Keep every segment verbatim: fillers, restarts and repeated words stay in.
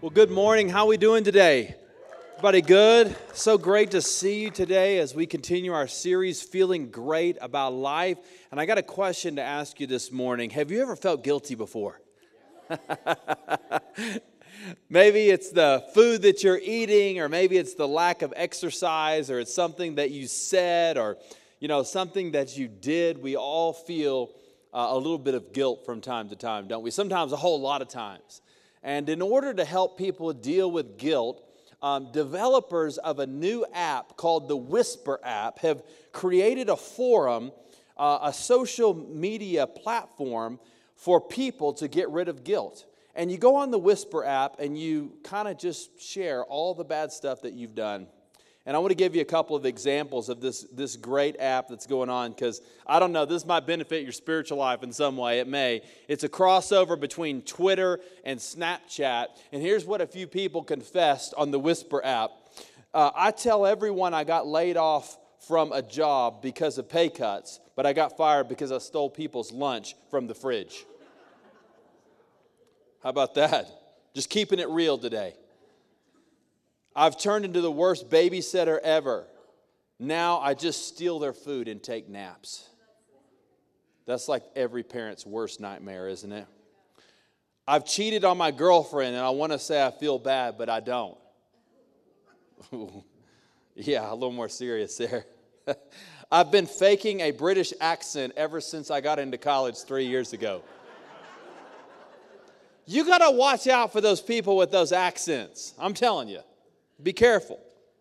Well, good morning. How are we doing today? Everybody good? So great to see you today as we continue our series, Feeling Great About Life. And I got a question to ask you this morning. Have you ever felt guilty before? Maybe it's the food that you're eating, or maybe it's the lack of exercise, or it's something that you said, or, you know, something that you did. We all feel uh, a little bit of guilt from time to time, don't we? Sometimes a whole lot of times. And in order to help people deal with guilt, um, developers of a new app called the Whisper app have created a forum, uh, a social media platform for people to get rid of guilt. And you go on the Whisper app and you kind of just share all the bad stuff that you've done. And I want to give you a couple of examples of this, this great app that's going on, because I don't know, this might benefit your spiritual life in some way. It may. It's a crossover between Twitter and Snapchat. And here's what a few people confessed on the Whisper app. Uh, I tell everyone I got laid off from a job because of pay cuts, but I got fired because I stole people's lunch from the fridge. How about that? Just keeping it real today. I've turned into the worst babysitter ever. Now I just steal their food and take naps. That's like every parent's worst nightmare, isn't it? I've cheated on my girlfriend, and I want to say I feel bad, but I don't. Yeah, a little more serious there. I've been faking a British accent ever since I got into college three years ago. You got to watch out for those people with those accents. I'm telling you. Be careful.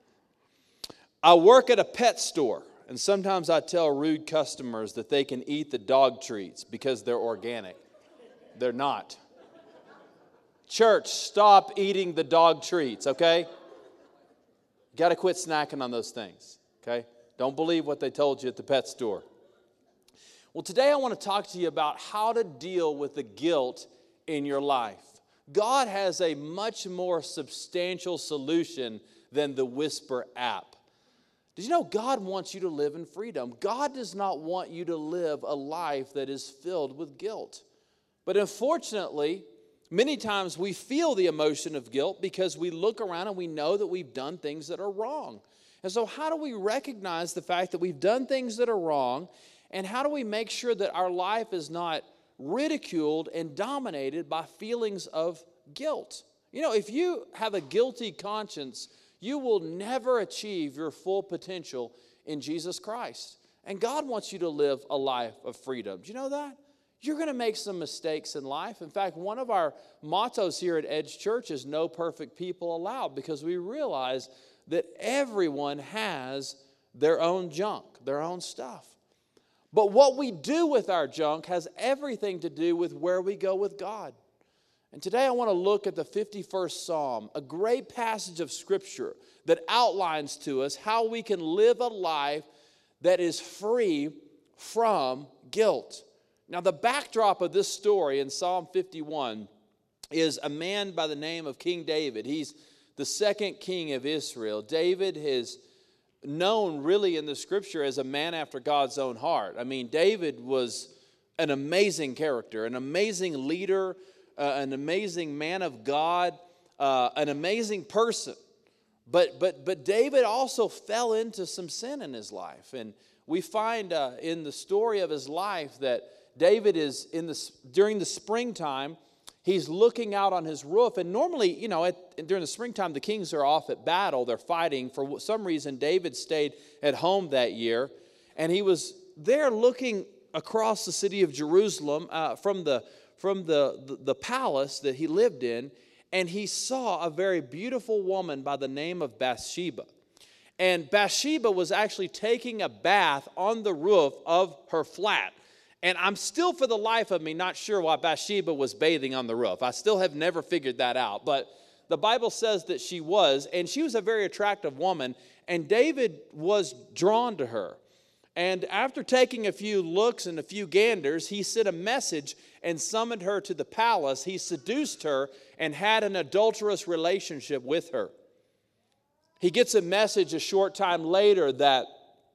I work at a pet store, and sometimes I tell rude customers that they can eat the dog treats because they're organic. They're not. Church, stop eating the dog treats, okay? You got to quit snacking on those things, okay? Don't believe what they told you at the pet store. Well, today I want to talk to you about how to deal with the guilt in your life. God has a much more substantial solution than the Whisper app. Did you know God wants you to live in freedom? God does not want you to live a life that is filled with guilt. But unfortunately, many times we feel the emotion of guilt because we look around and we know that we've done things that are wrong. And so how do we recognize the fact that we've done things that are wrong, and how do we make sure that our life is not ridiculed and dominated by feelings of guilt? You know, if you have a guilty conscience, you will never achieve your full potential in Jesus Christ. And God wants you to live a life of freedom. Do you know that? You're going to make some mistakes in life. In fact, one of our mottos here at Edge Church is no perfect people allowed, because we realize that everyone has their own junk, their own stuff. But what we do with our junk has everything to do with where we go with God. And today I want to look at the fifty-first Psalm, a great passage of Scripture that outlines to us how we can live a life that is free from guilt. Now, the backdrop of this story in Psalm fifty-one is a man by the name of King David. He's the second king of Israel. David is known really in the Scripture as a man after God's own heart. I mean, David was an amazing character, an amazing leader, uh, an amazing man of God, uh, an amazing person. But but but David also fell into some sin in his life, and we find uh, in the story of his life that David is in the during the springtime. He's looking out on his roof, and normally, you know, at, during the springtime, the kings are off at battle. They're fighting. For some reason, David stayed at home that year, and he was there looking across the city of Jerusalem uh, from the from the, the, the palace that he lived in, and he saw a very beautiful woman by the name of Bathsheba. And Bathsheba was actually taking a bath on the roof of her flat. And I'm still, for the life of me, not sure why Bathsheba was bathing on the roof. I still have never figured that out. But the Bible says that she was, and she was a very attractive woman, and David was drawn to her. And after taking a few looks and a few ganders, he sent a message and summoned her to the palace. He seduced her and had an adulterous relationship with her. He gets a message a short time later that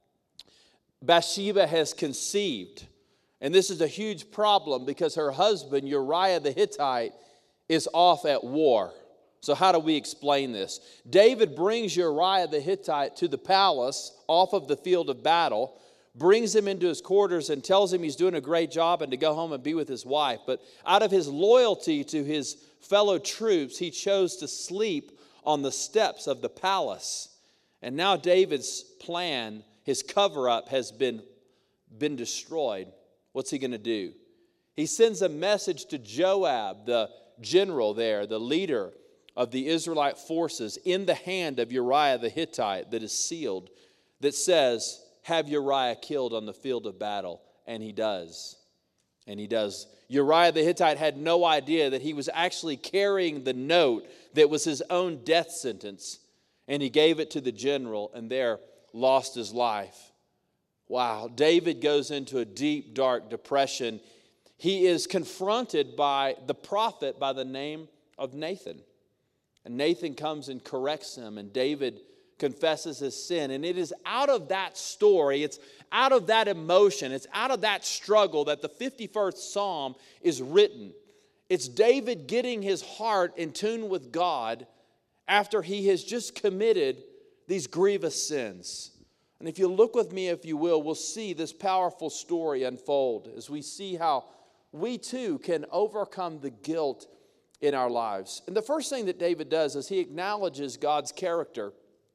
Bathsheba has conceived. And this is a huge problem because her husband, Uriah the Hittite, is off at war. So how do we explain this? David brings Uriah the Hittite to the palace off of the field of battle, brings him into his quarters and tells him he's doing a great job and to go home and be with his wife. But out of his loyalty to his fellow troops, he chose to sleep on the steps of the palace. And now David's plan, his cover-up, has been, been destroyed. What's he going to do? He sends a message to Joab, the general there, the leader of the Israelite forces, in the hand of Uriah the Hittite that is sealed, that says, have Uriah killed on the field of battle. And he does. And he does. Uriah the Hittite had no idea that he was actually carrying the note that was his own death sentence. And he gave it to the general and there lost his life. Wow. David goes into a deep, dark depression. He is confronted by the prophet by the name of Nathan. And Nathan comes and corrects him, and David confesses his sin. And it is out of that story, it's out of that emotion, it's out of that struggle that the fifty-first Psalm is written. It's David getting his heart in tune with God after he has just committed these grievous sins. And if you look with me, if you will, we'll see this powerful story unfold as we see how we too can overcome the guilt in our lives. And the first thing that David does is he acknowledges God's character.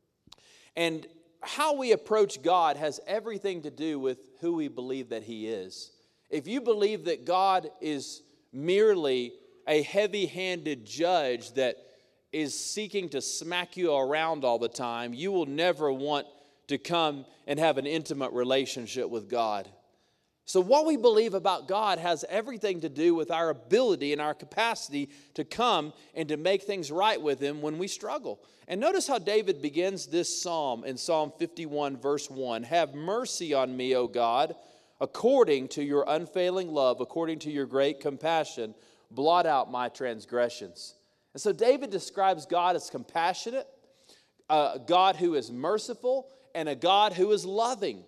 And how we approach God has everything to do with who we believe that He is. If you believe that God is merely a heavy-handed judge that is seeking to smack you around all the time, you will never want to come and have an intimate relationship with God. So what we believe about God has everything to do with our ability and our capacity to come and to make things right with Him when we struggle. And notice how David begins this psalm in Psalm fifty-one, verse one. Have mercy on me, O God, according to your unfailing love, according to your great compassion, blot out my transgressions. And so David describes God as compassionate, a God who is merciful, and a God who is loving.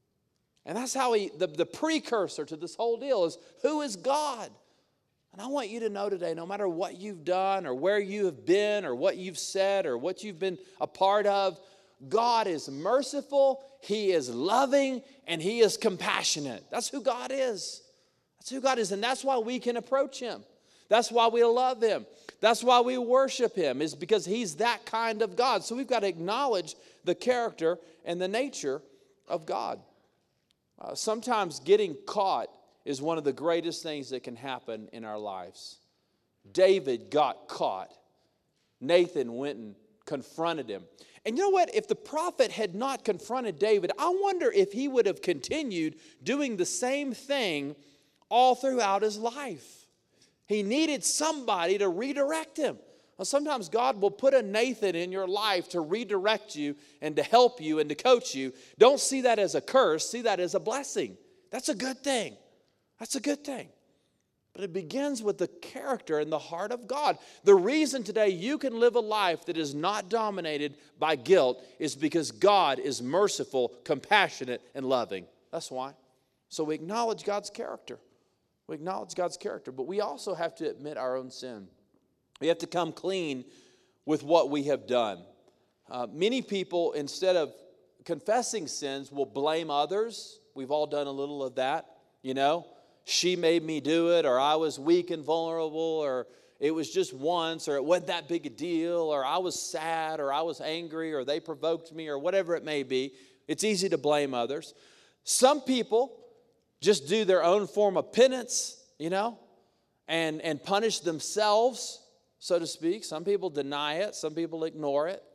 And that's how he, the, the precursor to this whole deal is, who is God? And I want you to know today, no matter what you've done or where you have been or what you've said or what you've been a part of, God is merciful, He is loving, and He is compassionate. That's who God is. That's who God is, and that's why we can approach Him. That's why we love Him. That's why we worship Him, is because He's that kind of God. So we've got to acknowledge the character and the nature of God. Uh, sometimes getting caught is one of the greatest things that can happen in our lives. David got caught. Nathan went and confronted him. And you know what? If the prophet had not confronted David, I wonder if he would have continued doing the same thing all throughout his life. He needed somebody to redirect him. Well, sometimes God will put a Nathan in your life to redirect you and to help you and to coach you. Don't see that as a curse. See that as a blessing. That's a good thing. That's a good thing. But it begins with the character and the heart of God. The reason today you can live a life that is not dominated by guilt is because God is merciful, compassionate, and loving. That's why. So we acknowledge God's character. We acknowledge God's character, but we also have to admit our own sin. We have to come clean with what we have done. Uh, many people, instead of confessing sins, will blame others. We've all done a little of that, you know. She made me do it, or I was weak and vulnerable, or it was just once, or it wasn't that big a deal, or I was sad, or I was angry, or they provoked me, or whatever it may be. It's easy to blame others. Some people just do their own form of penance, you know, and, and punish themselves, so to speak. Some people deny it. Some people ignore it.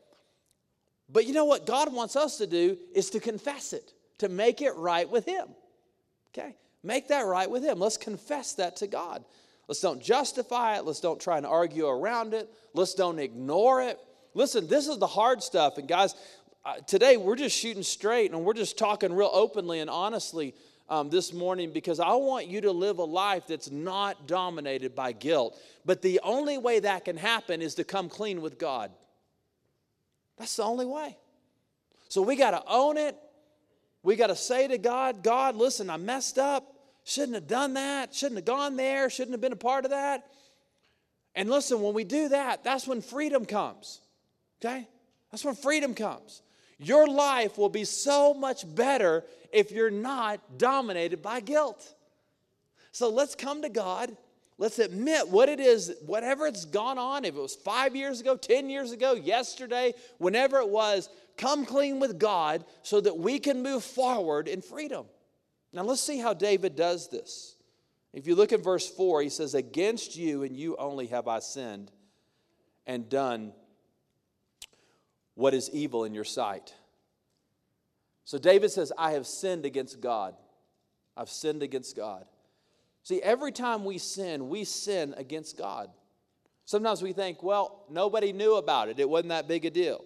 But you know what God wants us to do is to confess it, to make it right with Him. Okay? Make that right with Him. Let's confess that to God. Let's don't justify it. Let's don't try and argue around it. Let's don't ignore it. Listen, this is the hard stuff. And guys, uh, today we're just shooting straight and we're just talking real openly and honestly Um, this morning, because I want you to live a life that's not dominated by guilt. But the only way that can happen is to come clean with God. That's the only way. So we got to own it. We got to say to God, God, listen, I messed up. Shouldn't have done that. Shouldn't have gone there. Shouldn't have been a part of that. And listen, when we do that, that's when freedom comes. Okay? That's when freedom comes. Your life will be so much better if you're not dominated by guilt. So let's come to God. Let's admit what it is, whatever it's gone on, if it was five years ago, ten years ago, yesterday, whenever it was, come clean with God so that we can move forward in freedom. Now let's see how David does this. If you look at verse four, he says, against you and you only have I sinned and done what is evil in your sight. So David says, I have sinned against God. I've sinned against God. See, every time we sin, we sin against God. Sometimes we think, well, nobody knew about it. It wasn't that big a deal.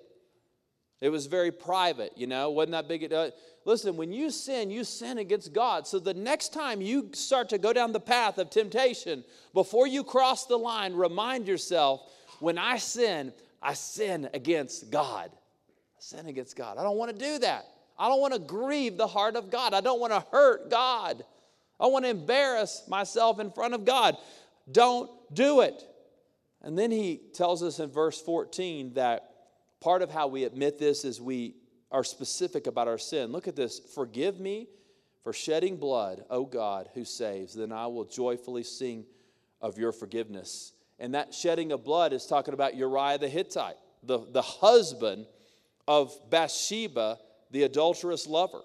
It was very private, you know, wasn't that big a deal. Listen, when you sin, you sin against God. So the next time you start to go down the path of temptation, before you cross the line, remind yourself, when I sin, I sin against God. I sin against God. I don't want to do that. I don't want to grieve the heart of God. I don't want to hurt God. I want to embarrass myself in front of God. Don't do it. And then he tells us in verse fourteen that part of how we admit this is we are specific about our sin. Look at this. Forgive me for shedding blood, O God, who saves. Then I will joyfully sing of your forgiveness. And that shedding of blood is talking about Uriah the Hittite, the, the husband of Bathsheba, the adulterous lover.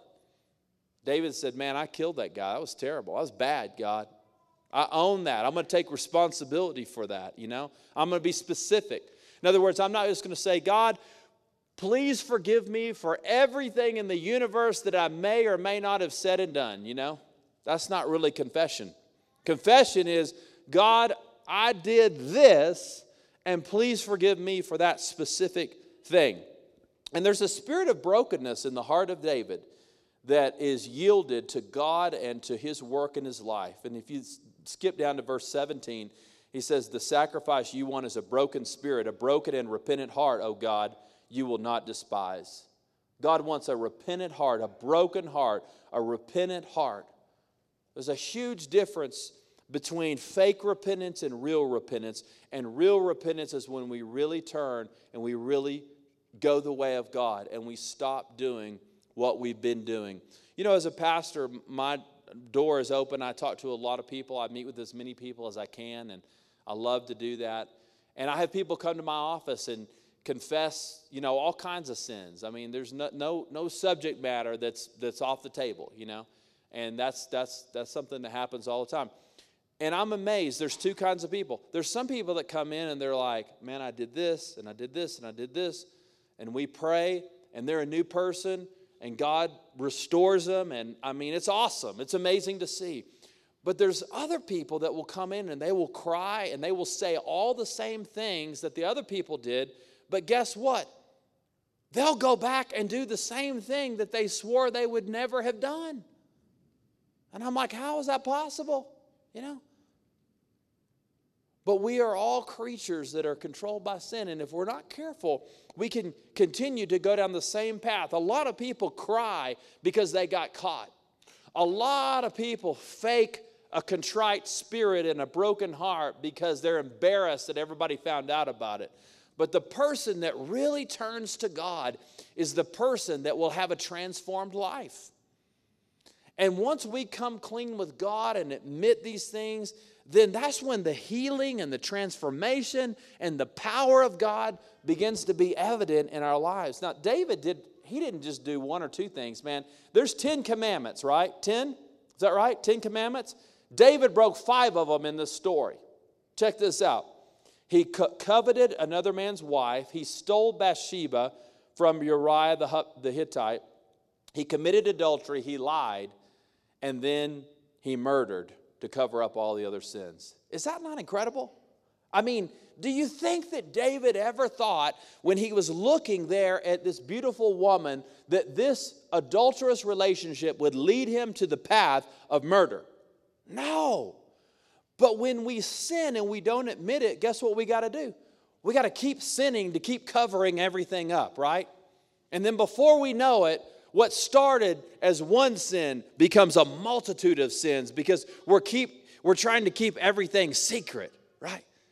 David said, man, I killed that guy. That was terrible. That was bad, God. I own that. I'm going to take responsibility for that, you know. I'm going to be specific. In other words, I'm not just going to say, God, please forgive me for everything in the universe that I may or may not have said and done, you know. That's not really confession. Confession is, God, I did this, and please forgive me for that specific thing. And there's a spirit of brokenness in the heart of David that is yielded to God and to his work in his life. And if you skip down to verse seventeen, he says, the sacrifice you want is a broken spirit, a broken and repentant heart, O God, you will not despise. God wants a repentant heart, a broken heart, a repentant heart. There's a huge difference between fake repentance and real repentance. And real repentance is when we really turn and we really go the way of God and we stop doing what we've been doing. You know, as a pastor, my door is open. I talk to a lot of people. I meet with as many people as I can, and I love to do that. And I have people come to my office and confess, you know, all kinds of sins. I mean, there's no no, no subject matter that's that's off the table, you know. And that's that's that's something that happens all the time. And I'm amazed. There's two kinds of people. There's some people that come in and they're like, man, I did this, and I did this, and I did this. And we pray, and they're a new person, and God restores them, and I mean, it's awesome. It's amazing to see. But there's other people that will come in and they will cry and they will say all the same things that the other people did, but guess what? They'll go back and do the same thing that they swore they would never have done. And I'm like, how is that possible? You know? But we are all creatures that are controlled by sin. And if we're not careful, we can continue to go down the same path. A lot of people cry because they got caught. A lot of people fake a contrite spirit and a broken heart because they're embarrassed that everybody found out about it. But the person that really turns to God is the person that will have a transformed life. And once we come clean with God and admit these things, then that's when the healing and the transformation and the power of God begins to be evident in our lives. Now, David did, he didn't just do one or two things, man. There's ten commandments, right? Ten? Is that right? Ten commandments? David broke five of them in this story. Check this out. He co- coveted another man's wife. He stole Bathsheba from Uriah the, the Hittite. He committed adultery. He lied. And then he murdered to cover up all the other sins. Is that not incredible? I mean, do you think that David ever thought when he was looking there at this beautiful woman that this adulterous relationship would lead him to the path of murder? No. But when we sin and we don't admit it, guess what we got to do? We got to keep sinning to keep covering everything up, right? And then before we know it, what started as one sin becomes a multitude of sins because we're keep we're trying to keep everything secret, right?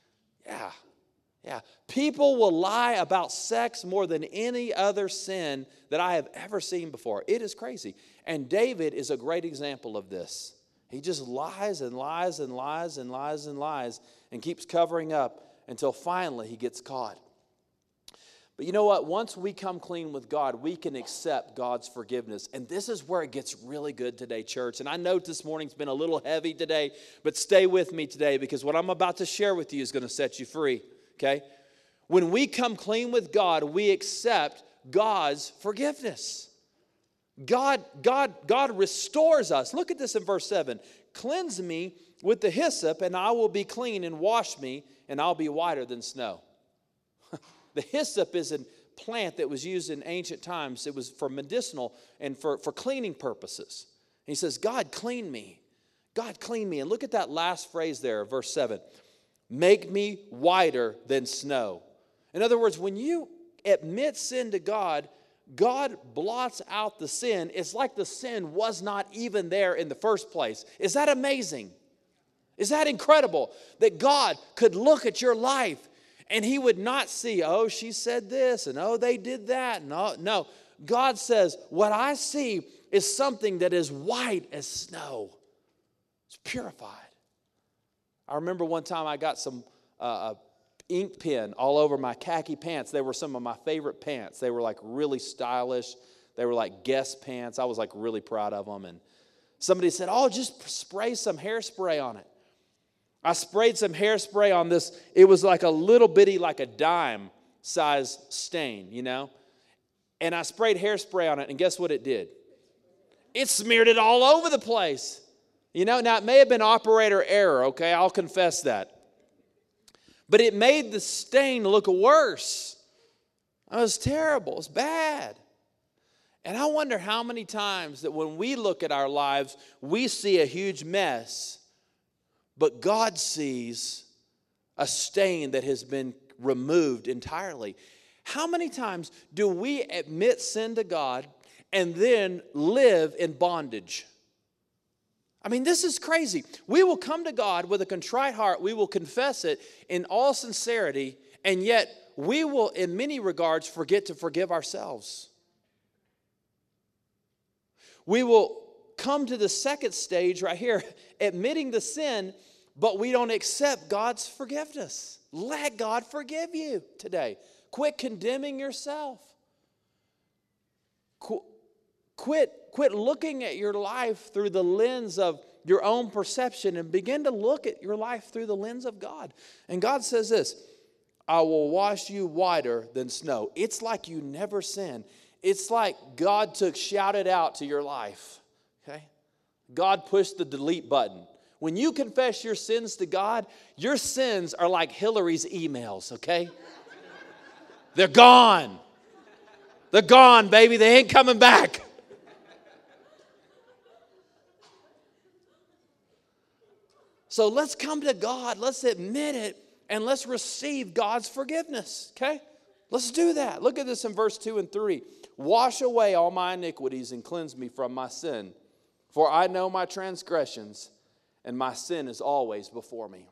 Yeah, yeah. People will lie about sex more than any other sin that I have ever seen before. It is crazy. And David is a great example of this. He just lies and lies and lies and lies and lies and keeps covering up until finally he gets caught. But you know what? Once we come clean with God, we can accept God's forgiveness. And this is where it gets really good today, church. And I know this morning's been a little heavy today, but stay with me today because what I'm about to share with you is going to set you free, okay? When we come clean with God, we accept God's forgiveness. God, God, God restores us. Look at this in verse seven. Cleanse me with the hyssop, and I will be clean, and wash me, and I'll be whiter than snow. The hyssop is a plant that was used in ancient times. It was for medicinal and for, for cleaning purposes. And he says, God, clean me. God, clean me. And look at that last phrase there, verse seven. Make me whiter than snow. In other words, when you admit sin to God, God blots out the sin. It's like the sin was not even there in the first place. Is that amazing? Is that incredible? That God could look at your life and he would not see, oh, she said this, and oh, they did that. No, no. God says, what I see is something that is white as snow. It's purified. I remember one time I got some uh, ink pen all over my khaki pants. They were some of my favorite pants. They were like really stylish. They were like Guess pants. I was like really proud of them. And somebody said, oh, just spray some hairspray on it. I sprayed some hairspray on this. It was like a little bitty, like a dime size stain, you know. And I sprayed hairspray on it, and guess what it did? It smeared it all over the place. You know, now it may have been operator error, okay? I'll confess that. But it made the stain look worse. It was terrible. It was bad. And I wonder how many times that when we look at our lives, we see a huge mess, but God sees a stain that has been removed entirely. How many times do we admit sin to God and then live in bondage? I mean, this is crazy. We will come to God with a contrite heart. We will confess it in all sincerity, and yet we will, in many regards, forget to forgive ourselves. We will come to the second stage right here, admitting the sin, but we don't accept God's forgiveness. Let God forgive you today. Quit condemning yourself. Qu- Quit, quit looking at your life through the lens of your own perception and begin to look at your life through the lens of God. And God says this, I will wash you whiter than snow. It's like you never sinned. It's like God took shout it out to your life. Okay? God pushed the delete button. When you confess your sins to God, your sins are like Hillary's emails, okay? They're gone. They're gone, baby. They ain't coming back. So let's come to God, let's admit it, and let's receive God's forgiveness, okay? Let's do that. Look at this in verse two and three. Wash away all my iniquities and cleanse me from my sin. For I know my transgressions, and my sin is always before me.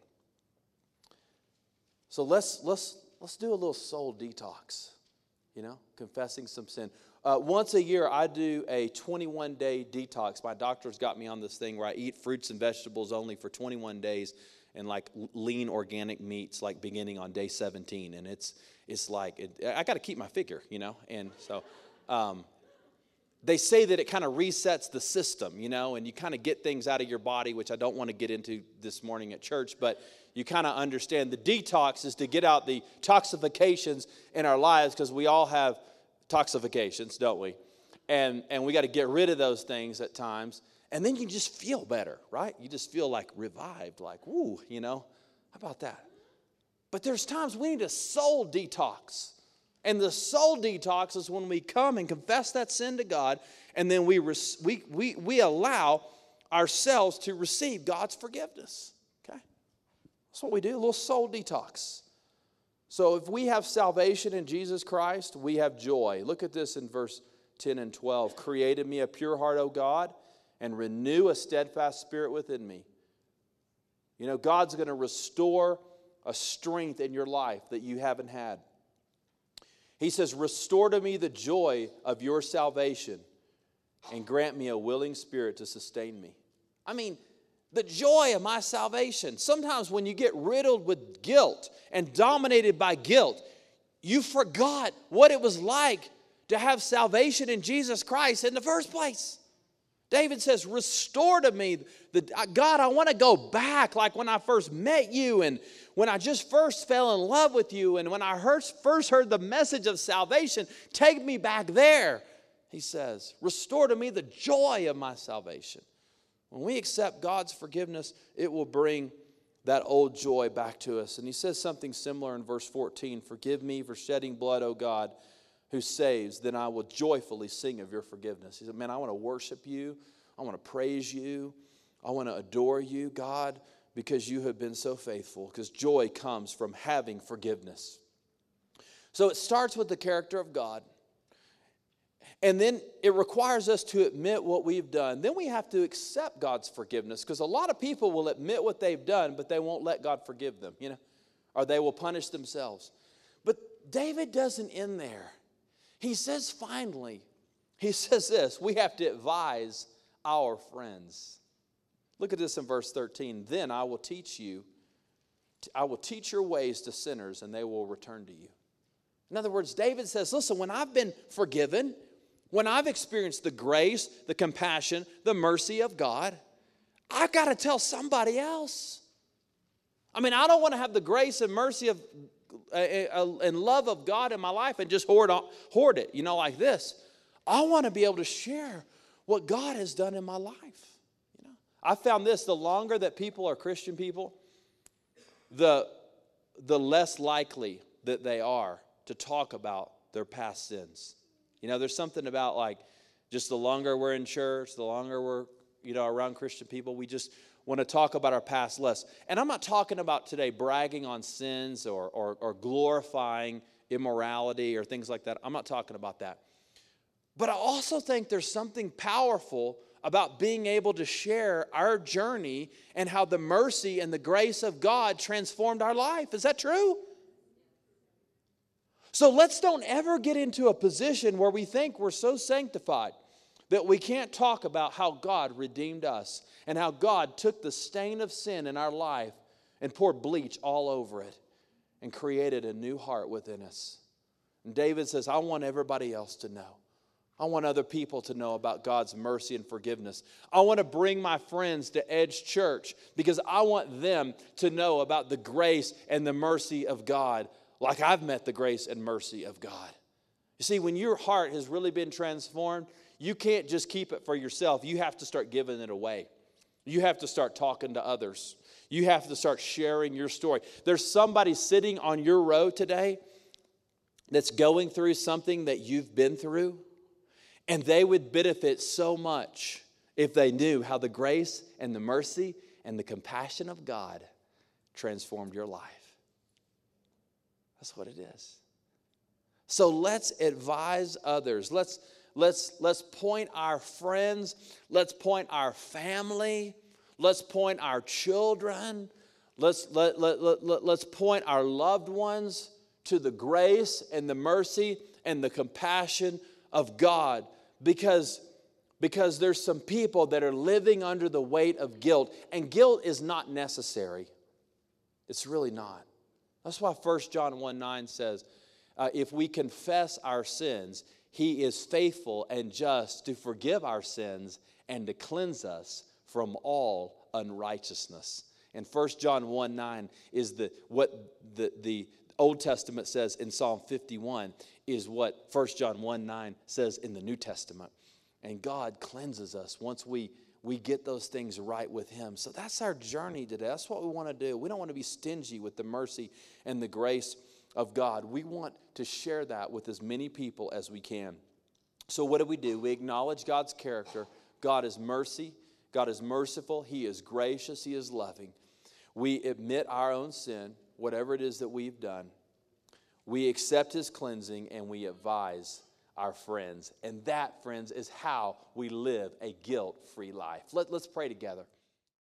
So let's, let's, let's do a little soul detox, you know, confessing some sin. Uh, once a year, I do a twenty-one day detox. My doctor's got me on this thing where I eat fruits and vegetables only for twenty-one days and like lean organic meats, like beginning on day seventeen. And it's it's like, it, I got to keep my figure, you know. And so um, they say that it kind of resets the system, you know, and you kind of get things out of your body, which I don't want to get into this morning at church, but you kind of understand the detox is to get out the toxifications in our lives because we all have toxifications, don't we? And and we got to get rid of those things at times. And then you just feel better, right? You just feel like revived, like, woo, you know, how about that? But there's times we need a soul detox. And the soul detox is when we come and confess that sin to God, and then we res- we we we allow ourselves to receive God's forgiveness. Okay? That's what we do, a little soul detox. So if we have salvation in Jesus Christ, we have joy. Look at this in verse ten and twelve. Create in me a pure heart, O God, and renew a steadfast spirit within me. You know, God's going to restore a strength in your life that you haven't had. He says, restore to me the joy of your salvation and grant me a willing spirit to sustain me. I mean, the joy of my salvation. Sometimes when you get riddled with guilt and dominated by guilt, you forgot what it was like to have salvation in Jesus Christ in the first place. David says, restore to me, the, God, I want to go back like when I first met you and when I just first fell in love with you and when I heard, first heard the message of salvation. Take me back there, he says. Restore to me the joy of my salvation. When we accept God's forgiveness, it will bring that old joy back to us. And he says something similar in verse fourteen. Forgive me for shedding blood, O God, who saves, then I will joyfully sing of your forgiveness. He said, man, I want to worship you. I want to praise you. I want to adore you, God, because you have been so faithful, because joy comes from having forgiveness. So it starts with the character of God. And then it requires us to admit what we've done. Then we have to accept God's forgiveness, because a lot of people will admit what they've done, but they won't let God forgive them, you know, or they will punish themselves. But David doesn't end there. He says finally, he says this, we have to advise our friends. Look at this in verse thirteen. Then I will teach you, I will teach your ways to sinners, and they will return to you. In other words, David says, listen, when I've been forgiven, when I've experienced the grace, the compassion, the mercy of God, I've got to tell somebody else. I mean, I don't want to have the grace and mercy of uh, and love of God in my life and just hoard, hoard it, you know, like this. I want to be able to share what God has done in my life. You know, I found this, the longer that people are Christian people, the, the less likely that they are to talk about their past sins. You know, there's something about like just the longer we're in church, the longer we're, you know, around Christian people, we just want to talk about our past less. And I'm not talking about today bragging on sins or, or, or glorifying immorality or things like that. I'm not talking about that. But I also think there's something powerful about being able to share our journey and how the mercy and the grace of God transformed our life. Is that true? So let's don't ever get into a position where we think we're so sanctified that we can't talk about how God redeemed us and how God took the stain of sin in our life and poured bleach all over it and created a new heart within us. And David says, I want everybody else to know. I want other people to know about God's mercy and forgiveness. I want to bring my friends to Edge Church because I want them to know about the grace and the mercy of God like I've met the grace and mercy of God. You see, when your heart has really been transformed, you can't just keep it for yourself. You have to start giving it away. You have to start talking to others. You have to start sharing your story. There's somebody sitting on your row today that's going through something that you've been through, and they would benefit so much if they knew how the grace and the mercy and the compassion of God transformed your life. That's what it is. So let's advise others. Let's Let's, let's point our friends. Let's point our family. Let's point our children. Let's, let, let, let, let, let's point our loved ones to the grace and the mercy and the compassion of God. Because, because there's some people that are living under the weight of guilt. And guilt is not necessary. It's really not. That's why First John one nine says, uh, if we confess our sins, He is faithful and just to forgive our sins and to cleanse us from all unrighteousness. And First John one nine is the what the, the Old Testament says in Psalm fifty-one is what First John one nine says in the New Testament. And God cleanses us once we, we get those things right with Him. So that's our journey today. That's what we want to do. We don't want to be stingy with the mercy and the grace of God. We want to share that with as many people as we can. So what do we do? We acknowledge God's character. God is mercy. God is merciful. He is gracious. He is loving. We admit our own sin, whatever it is that we've done. We accept His cleansing and we advise our friends. And that, friends, is how we live a guilt-free life. Let, let's pray together.